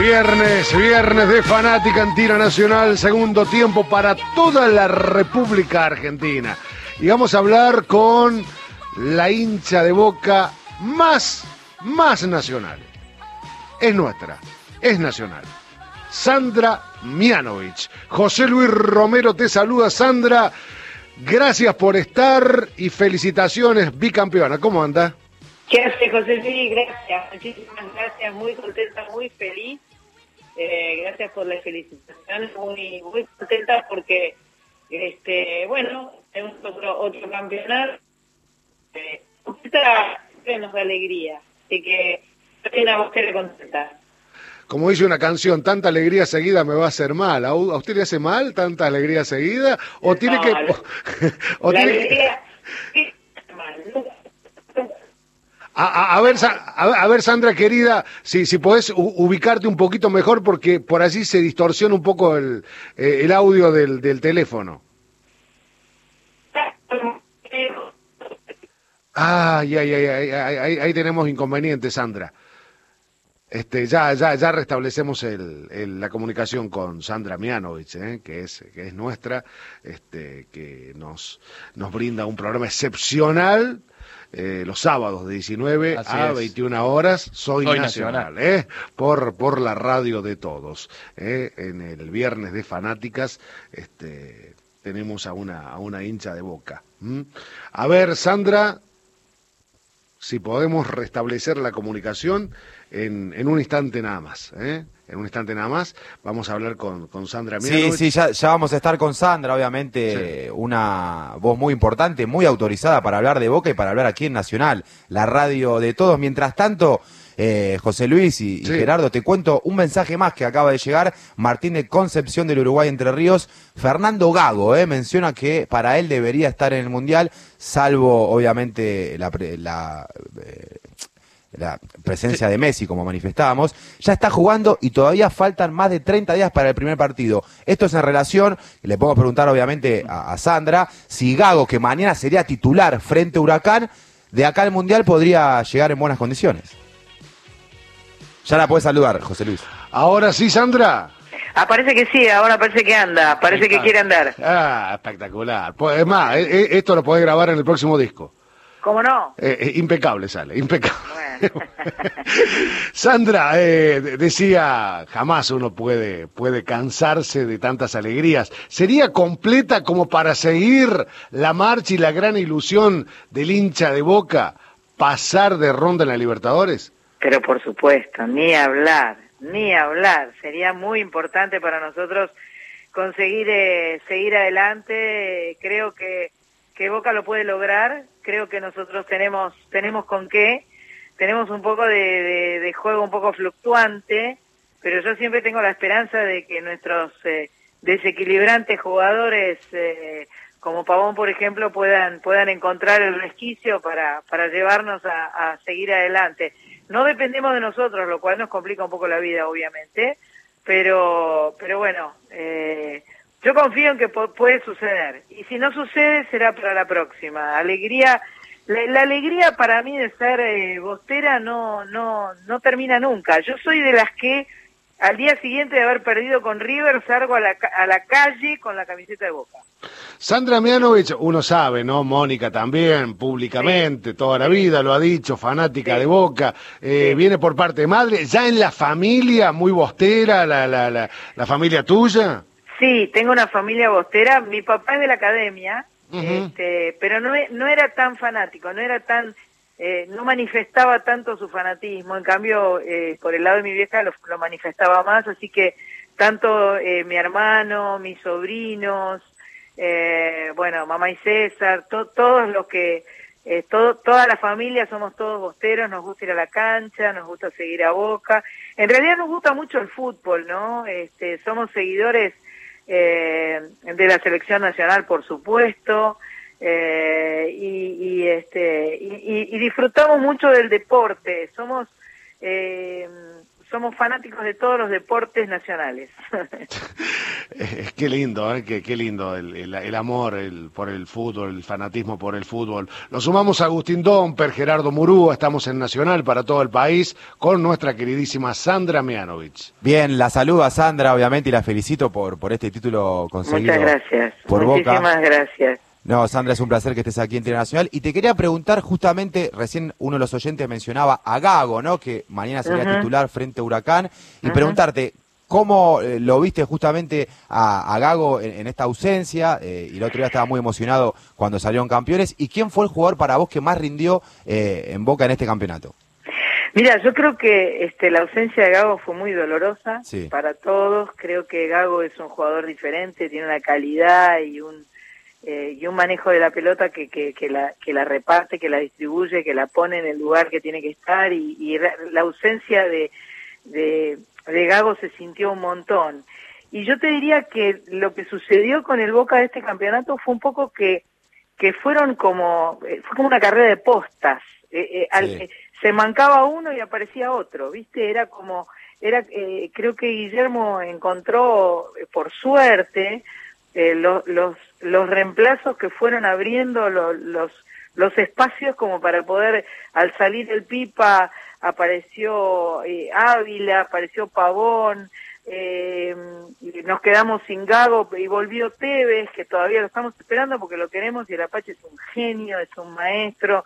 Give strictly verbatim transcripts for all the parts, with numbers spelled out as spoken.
Viernes, viernes de Fanática en Tiro Nacional, segundo tiempo para toda la República Argentina. Y vamos a hablar con la hincha de Boca más, más nacional. Es nuestra, es nacional. Sandra Mianovich. José Luis Romero te saluda, Sandra. Gracias por estar y felicitaciones, bicampeona. ¿Cómo anda? ¿Qué hace, José Luis? Gracias, muchísimas gracias, muy contenta, muy feliz. Eh, gracias por las felicitaciones, muy muy contenta porque, este, bueno, tenemos otro, otro campeonato. Eh, siempre nos da alegría, así que estoy a usted contenta. Como dice una canción, tanta alegría seguida me va a hacer mal. ¿A usted le hace mal tanta alegría seguida? ¿O tiene no, que...? La, o la tiene alegría... que... A, a, a, ver, a, a ver, Sandra, querida, si, si podés ubicarte un poquito mejor, porque por allí se distorsiona un poco el, eh, el audio del, del teléfono. Ah, ya, ya, ya, ya, ahí, ahí tenemos inconvenientes, Sandra. Este, ya, ya, ya restablecemos el, el, la comunicación con Sandra Mianovich, ¿eh? que es, que es nuestra, este, que nos, nos brinda un programa excepcional. Eh, los sábados de diecinueve Así a es. veintiuna horas, Soy, Soy Nacional, Nacional. ¿eh? por, por la radio de todos. ¿eh? En el viernes de Fanáticas este, tenemos a una, a una hincha de Boca. ¿Mm? A ver, Sandra, si podemos restablecer la comunicación en, en un instante nada más, ¿eh? En un instante nada más vamos a hablar con, con Sandra Mianovich. Sí, sí, ya, ya vamos a estar con Sandra, obviamente, sí. Una voz muy importante, muy autorizada para hablar de Boca y para hablar aquí en Nacional, la radio de todos. Mientras tanto, eh, José Luis y, sí. y Gerardo, te cuento un mensaje más que acaba de llegar. Martín de Concepción del Uruguay Entre Ríos, Fernando Gago, eh, menciona que para él debería estar en el Mundial, salvo obviamente la... la eh, la presencia de Messi, como manifestábamos, ya está jugando y todavía faltan más de treinta días para el primer partido. Esto es en relación, le podemos preguntar obviamente a, a Sandra, si Gago, que mañana sería titular frente a Huracán, de acá al Mundial podría llegar en buenas condiciones. Ya la puedes saludar, José Luis. Ahora sí, Sandra. Ah, parece que sí, ahora parece que anda, parece que quiere andar. Ah, espectacular. Pues, es más, esto lo podés grabar en el próximo disco. ¿Cómo no? Eh, eh, impecable sale, impecable. Bueno. Sandra, eh, decía, jamás uno puede, puede cansarse de tantas alegrías. ¿Sería completa como para seguir la marcha y la gran ilusión del hincha de Boca, pasar de ronda en la Libertadores? Pero por supuesto, ni hablar, ni hablar. Sería muy importante para nosotros conseguir eh, seguir adelante. Creo que que Boca lo puede lograr, creo que nosotros tenemos tenemos con qué, tenemos un poco de, de, de juego un poco fluctuante, pero yo siempre tengo la esperanza de que nuestros eh, desequilibrantes jugadores, eh, como Pavón por ejemplo, puedan puedan encontrar el resquicio para, para llevarnos a, a seguir adelante. No dependemos de nosotros, lo cual nos complica un poco la vida, obviamente, pero pero bueno, eh, yo confío en que puede suceder, y si no sucede será para la próxima. Alegría, la, la alegría para mí de ser eh, bostera no no no termina nunca. Yo soy de las que al día siguiente de haber perdido con River salgo a la, a la calle con la camiseta de Boca. Sandra Mianovich, uno sabe, ¿no? Mónica también, públicamente, sí. toda la sí. vida lo ha dicho, fanática sí. de Boca, eh, sí. viene por parte de madre, ya en la familia, muy bostera, la, la, la, la familia tuya. Sí, tengo una familia bostera. Mi papá es de la academia, uh-huh. este, pero no, no era tan fanático, no era tan, eh, no manifestaba tanto su fanatismo. En cambio, eh, por el lado de mi vieja lo, lo manifestaba más, así que tanto eh, mi hermano, mis sobrinos, eh, bueno, mamá y César, to, todos los que, eh, todo, toda la familia somos todos bosteros, nos gusta ir a la cancha, nos gusta seguir a Boca. En realidad nos gusta mucho el fútbol, ¿no? Este, somos seguidores Eh, de la selección nacional, por supuesto, eh, y, y este y, y disfrutamos mucho del deporte. Somos eh, somos fanáticos de todos los deportes nacionales. Es qué lindo, ¿eh? qué, qué lindo el, el, el amor el, por el fútbol, el fanatismo por el fútbol. Lo sumamos a Agustín Domper, Gerardo Murúa, estamos en Nacional para todo el país con nuestra queridísima Sandra Mianovich. Bien, la saludo a Sandra, obviamente, y la felicito por, por este título conseguido. Muchas gracias. Por Muchísimas Boca. gracias. No, Sandra, es un placer que estés aquí en Tele Nacional. Y te quería preguntar, justamente, recién uno de los oyentes mencionaba a Gago, ¿no? Que mañana sería uh-huh. titular frente a Huracán. Y uh-huh. preguntarte, ¿cómo eh, lo viste justamente a, a Gago en, en esta ausencia? Eh, y el otro día estaba muy emocionado cuando salieron campeones. ¿Y quién fue el jugador para vos que más rindió eh, en Boca en este campeonato? Mira, yo creo que este, la ausencia de Gago fue muy dolorosa sí. para todos. Creo que Gago es un jugador diferente, tiene una calidad y un... Eh, y un manejo de la pelota que, que, que, la, que la reparte, que la distribuye, que la pone en el lugar que tiene que estar y, y la ausencia de, de, de Gago se sintió un montón. Y yo te diría que lo que sucedió con el Boca de este campeonato fue un poco que, que fueron como, fue como una carrera de postas. Eh, eh, sí. al, eh, se mancaba uno y aparecía otro, ¿viste? Era como, era eh, creo que Guillermo encontró, eh, por suerte, Eh, los, los los reemplazos que fueron abriendo los, los los espacios como para poder, al salir el Pipa apareció eh, Ávila, apareció Pavón, eh, nos quedamos sin Gago y volvió Tevez, que todavía lo estamos esperando porque lo queremos y el Apache es un genio, es un maestro,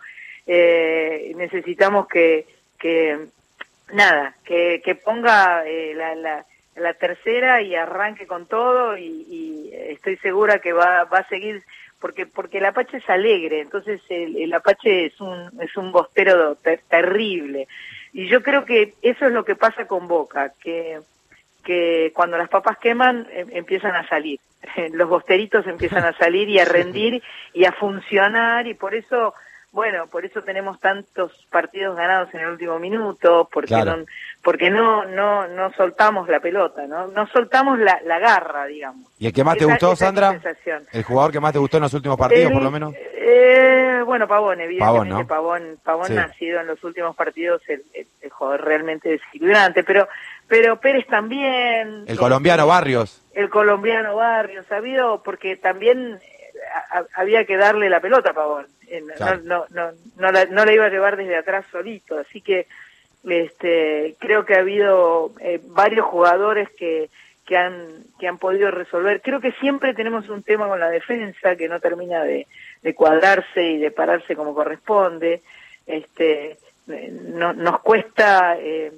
eh, necesitamos que que nada, que, que ponga eh, la, la la tercera y arranque con todo y, y estoy segura que va va a seguir porque porque el Apache es alegre, entonces el, el Apache es un es un bostero ter, terrible y yo creo que eso es lo que pasa con Boca, que que cuando las papas queman eh, empiezan a salir, los bosteritos empiezan a salir y a rendir y a funcionar y por eso bueno, por eso tenemos tantos partidos ganados en el último minuto, porque claro. no, porque no, no, no soltamos la pelota, no, no soltamos la, la garra, digamos. ¿Y el que más te esa, gustó, esa Sandra? ¿El jugador que más te gustó en los últimos partidos, el, por lo menos? Eh, bueno, Pavón, evidentemente Pavón, ¿no? Pavón, Pavón sí. ha sido en los últimos partidos el, el, el jugador realmente desequilibrante, pero, pero Pérez también. El colombiano el, Barrios. El colombiano Barrios, sabido, porque también a, a, había que darle la pelota a Pavón. Eh, claro. no, no, no, no, la, no la iba a llevar desde atrás solito, así que este creo que ha habido eh, varios jugadores que, que han que han podido resolver. Creo que siempre tenemos un tema con la defensa que no termina de, de cuadrarse y de pararse como corresponde. Este no, nos cuesta eh,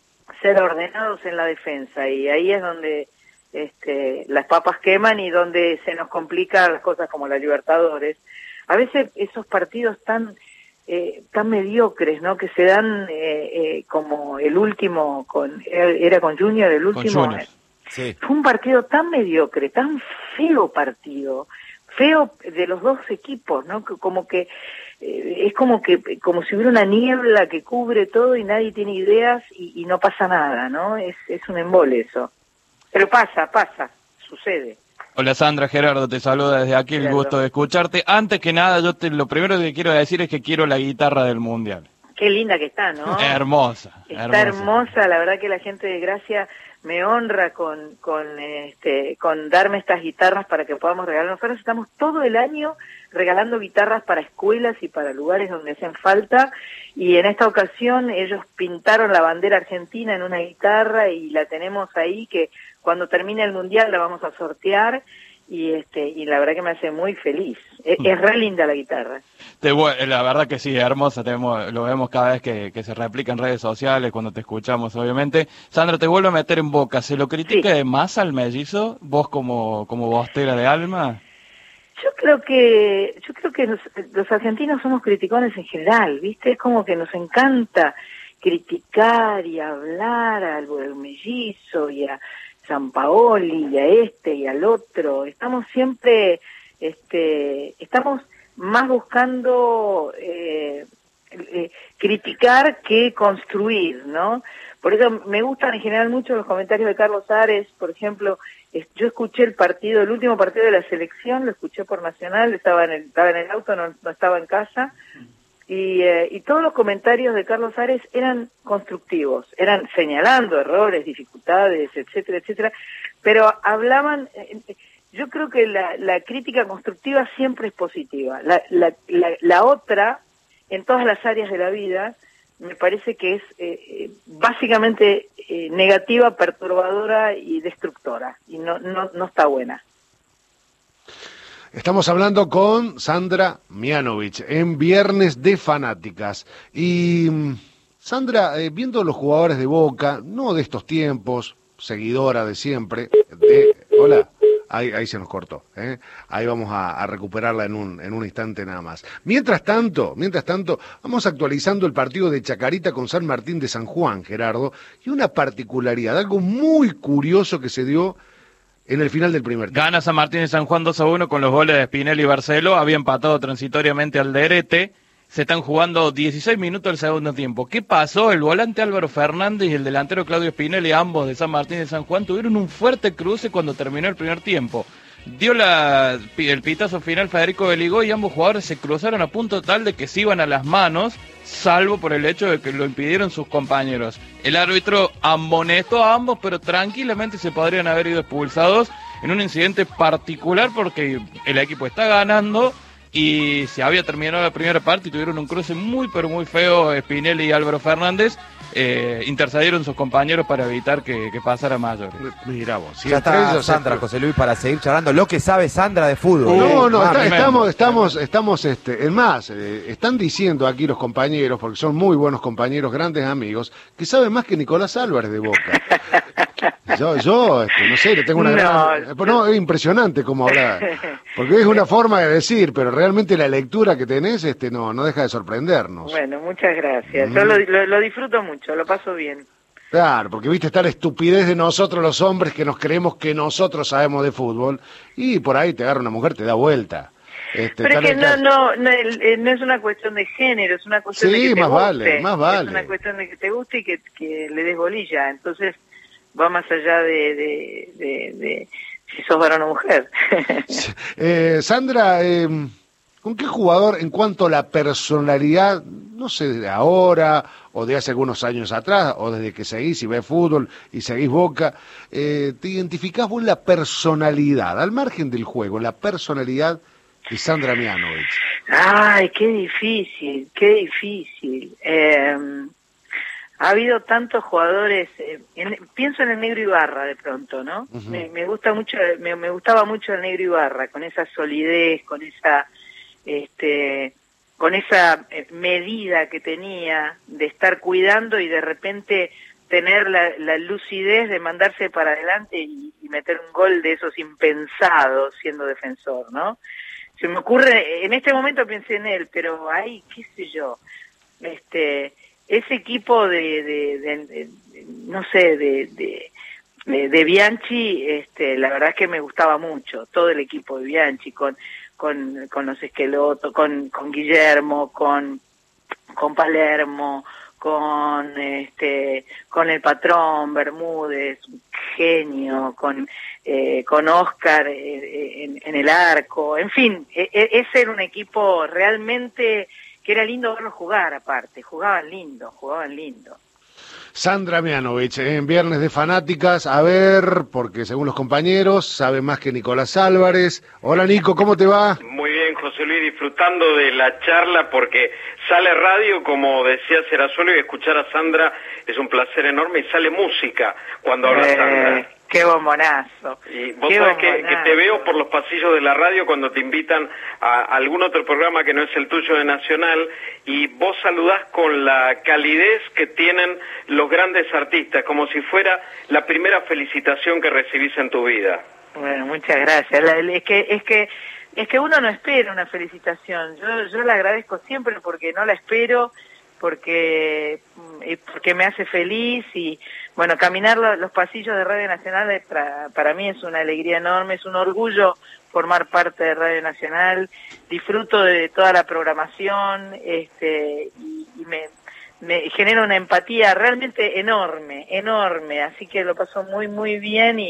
ser ordenados en la defensa y ahí es donde este las papas queman y donde se nos complican las cosas como la Libertadores. A veces esos partidos tan eh, tan mediocres, ¿no? Que se dan eh, eh, como el último, con era con Junior, el último. Con Junior. Sí. Fue un partido tan mediocre, tan feo partido, feo de los dos equipos, ¿no? Como que eh, es como que como si hubiera una niebla que cubre todo y nadie tiene ideas y, y no pasa nada, ¿no? Es es un embole eso. Pero pasa, pasa, sucede. Hola Sandra, Gerardo te saluda desde aquí, el gusto de escucharte. Antes que nada, yo te, lo primero que quiero decir es que quiero la guitarra del Mundial. Qué linda que está, ¿no? Hermosa. Está hermosa, hermosa, la verdad que la gente de Gracia me honra con con este con darme estas guitarras para que podamos regalar. Nosotros estamos todo el año regalando guitarras para escuelas y para lugares donde hacen falta y en esta ocasión ellos pintaron la bandera argentina en una guitarra y la tenemos ahí que cuando termine el Mundial la vamos a sortear y este y la verdad que me hace muy feliz. Es, es re linda la guitarra. Te, la verdad que sí, hermosa, tenemos, lo vemos cada vez que, que se replica en redes sociales, cuando te escuchamos, obviamente. Sandra, te vuelvo a meter en Boca. ¿Se lo critica sí. más al mellizo, vos como, como bostera de alma? Yo creo que yo creo que los, los argentinos somos criticones en general, ¿viste? Es como que nos encanta criticar y hablar al, al mellizo y a Sampaoli y a este y al otro. Estamos siempre, este, estamos más buscando eh, eh, criticar que construir, ¿no? Por eso me gustan en general mucho los comentarios de Carlos Ares, por ejemplo. Yo escuché el partido, el último partido de la selección, lo escuché por Nacional, estaba en el, estaba en el auto, no, no estaba en casa, y, eh, y todos los comentarios de Carlos Ares eran constructivos, eran señalando errores, dificultades, etcétera, etcétera, pero hablaban, eh, yo creo que la, la crítica constructiva siempre es positiva, la, la, la, la otra, en todas las áreas de la vida, me parece que es eh, básicamente eh, negativa, perturbadora y destructora, y no, no, no está buena. Estamos hablando con Sandra Mianovich en Viernes de Fanáticas. Y Sandra, eh, viendo los jugadores de Boca, no de estos tiempos, seguidora de siempre, de... Hola, ahí, ahí se nos cortó, ¿eh? Ahí vamos a, a recuperarla en un, en un instante nada más. Mientras tanto, mientras tanto, vamos actualizando el partido de Chacarita con San Martín de San Juan, Gerardo, y una particularidad, algo muy curioso que se dio en el final del primer tiempo. Gana San Martín de San Juan dos a uno con los goles de Spinelli y Barcelo. Había empatado transitoriamente al Derete. Se están jugando dieciséis minutos del segundo tiempo. ¿Qué pasó? El volante Álvaro Fernández y el delantero Claudio Spinelli, ambos de San Martín de San Juan, tuvieron un fuerte cruce cuando terminó el primer tiempo. Dio la, el pitazo final Federico Beligó y ambos jugadores se cruzaron a punto tal de que se iban a las manos, salvo por el hecho de que lo impidieron sus compañeros. El árbitro amonestó a ambos, pero tranquilamente se podrían haber ido expulsados en un incidente particular porque el equipo está ganando y se había terminado la primera parte y tuvieron un cruce muy pero muy feo. Spinelli y Álvaro Fernández eh, intercedieron sus compañeros para evitar que, que pasara mayores. Mira vos, si ya está ellos, Sandra, se... José Luis, para seguir charlando lo que sabe Sandra de fútbol. No, no, eh, está, estamos, estamos, estamos, este, es más, eh, están diciendo aquí los compañeros, porque son muy buenos compañeros, grandes amigos, que saben más que Nicolás Álvarez de Boca. Yo, yo, este, no sé, le tengo una no, gran... No, es impresionante cómo hablar, porque es una forma de decir, pero realmente la lectura que tenés, este, no, no deja de sorprendernos. Bueno, muchas gracias. Mm. Yo lo, lo, lo disfruto mucho, lo paso bien. Claro, porque viste está la estupidez de nosotros los hombres que nos creemos que nosotros sabemos de fútbol y por ahí te agarra una mujer, te da vuelta. Este, Pero es que no, caso... no, no, no es una cuestión de género, es una cuestión sí, de que te más guste. Vale, más vale. Es una cuestión de que te guste y que, que le des bolilla. Entonces va más allá de, de, de, de si sos varón o mujer. eh, Sandra, eh, ¿con qué jugador en cuanto a la personalidad, no sé, de ahora o de hace algunos años atrás, o desde que seguís y ves fútbol y seguís Boca, eh, te identificás vos la personalidad, al margen del juego, la personalidad de Sandra Mianovich? Ay, qué difícil, qué difícil. Eh, ha habido tantos jugadores, eh, en, pienso en el Negro Ibarra de pronto, ¿no? Uh-huh. me, me gusta mucho, me, me gustaba mucho el Negro Ibarra, con esa solidez, con esa, este, con esa medida que tenía de estar cuidando y de repente tener la, la lucidez de mandarse para adelante y, y meter un gol de esos impensados siendo defensor, ¿no? Se me ocurre, en este momento pensé en él, pero ay, qué sé yo, este, ese equipo de, de, de, de, de no sé, de, de, de, de Bianchi, este, la verdad es que me gustaba mucho, todo el equipo de Bianchi, con, con, con los Esqueloto, con, con Guillermo, con, con Palermo, con este, con el patrón Bermúdez, genio, con eh, con Oscar eh, en, en el arco, en fin, e, e, ese era un equipo realmente que era lindo verlo jugar aparte, jugaban lindo, jugaban lindo. Sandra Mianovich, en Viernes de Fanáticas, a ver, porque según los compañeros, sabe más que Nicolás Álvarez. Hola Nico, ¿cómo te va? Muy bien, José Luis, disfrutando de la charla porque sale radio, como decía Serazuelo, y escuchar a Sandra es un placer enorme, y sale música cuando habla eh, Sandra. ¡Qué bombonazo! Y vos qué sabés que, bombonazo. que te veo por los pasillos de la radio cuando te invitan a algún otro programa que no es el tuyo de Nacional, y vos saludás con la calidez que tienen los grandes artistas, como si fuera la primera felicitación que recibís en tu vida. Bueno, muchas gracias. La, es que es que es que uno no espera una felicitación. Yo yo la agradezco siempre porque no la espero, porque porque me hace feliz y bueno, caminar los pasillos de Radio Nacional para, para mí es una alegría enorme, es un orgullo formar parte de Radio Nacional. Disfruto de toda la programación, este y, y me me genera una empatía realmente enorme, enorme, así que lo paso muy muy bien y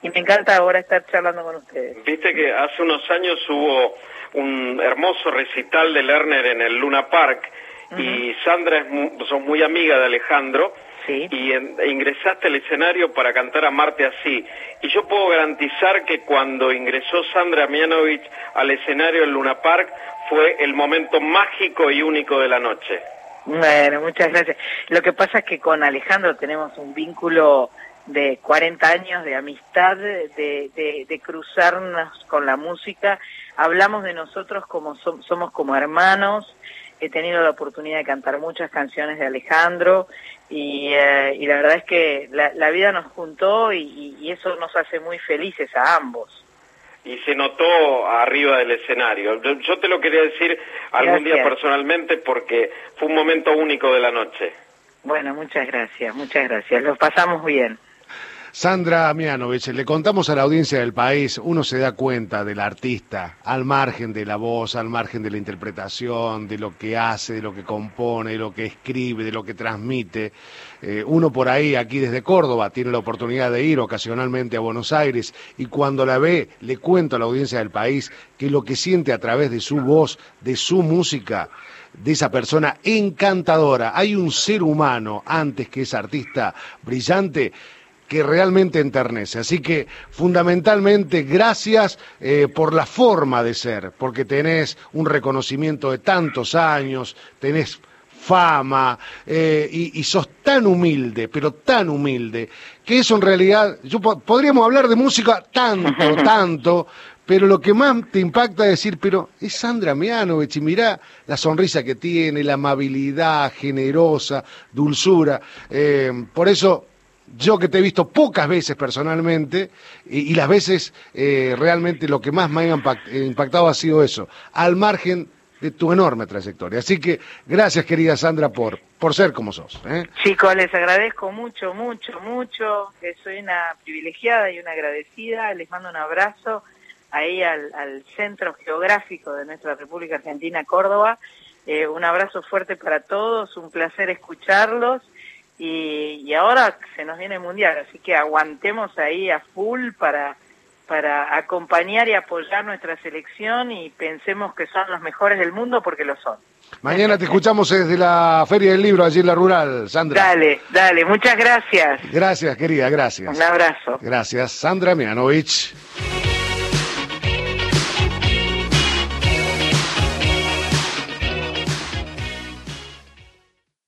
y me encanta ahora estar charlando con ustedes. Viste que hace unos años hubo un hermoso recital de Lerner en el Luna Park, uh-huh. y Sandra es muy, sos muy amiga de Alejandro, sí. y en, e ingresaste al escenario para cantar Amarte Así. Y yo puedo garantizar que cuando ingresó Sandra Mianovich al escenario del Luna Park fue el momento mágico y único de la noche. Bueno, muchas gracias. Lo que pasa es que con Alejandro tenemos un vínculo de cuarenta años de amistad, de, de, de cruzarnos con la música. Hablamos de nosotros como so, somos como hermanos. He tenido la oportunidad de cantar muchas canciones de Alejandro y, eh, y la verdad es que la, la vida nos juntó y, y eso nos hace muy felices a ambos. Y se notó arriba del escenario. Yo, yo te lo quería decir algún Gracias. día personalmente porque fue un momento único de la noche. Bueno, muchas gracias, muchas gracias. Lo pasamos bien. Sandra Mianovich, le contamos a la audiencia del país, uno se da cuenta del artista, al margen de la voz, al margen de la interpretación, de lo que hace, de lo que compone, de lo que escribe, de lo que transmite. Eh, uno por ahí, aquí desde Córdoba, tiene la oportunidad de ir ocasionalmente a Buenos Aires y cuando la ve, le cuento a la audiencia del país que lo que siente a través de su voz, de su música, de esa persona encantadora, hay un ser humano antes que ese artista brillante que realmente enternece. Así que, fundamentalmente, gracias eh, por la forma de ser, porque tenés un reconocimiento de tantos años, tenés fama, eh, y, y sos tan humilde, pero tan humilde, que eso en realidad, yo po- podríamos hablar de música tanto, tanto, pero lo que más te impacta es decir, pero es Sandra Mianovich, y mirá la sonrisa que tiene, la amabilidad, generosa, dulzura, eh, por eso yo que te he visto pocas veces personalmente, y, y las veces eh, realmente lo que más me ha impact, impactado ha sido eso, al margen de tu enorme trayectoria. Así que gracias, querida Sandra, por, por ser como sos. ¿eh? Chicos, les agradezco mucho, mucho, mucho, que soy una privilegiada y una agradecida. Les mando un abrazo ahí al, al centro geográfico de nuestra República Argentina, Córdoba. Eh, un abrazo fuerte para todos, un placer escucharlos. Y, y ahora se nos viene el Mundial, así que aguantemos ahí a full para, para acompañar y apoyar nuestra selección y pensemos que son los mejores del mundo porque lo son. Mañana te escuchamos desde la Feria del Libro, allí en la Rural, Sandra. Dale, dale, muchas gracias. Gracias, querida, gracias. Un abrazo. Gracias, Sandra Mianovich.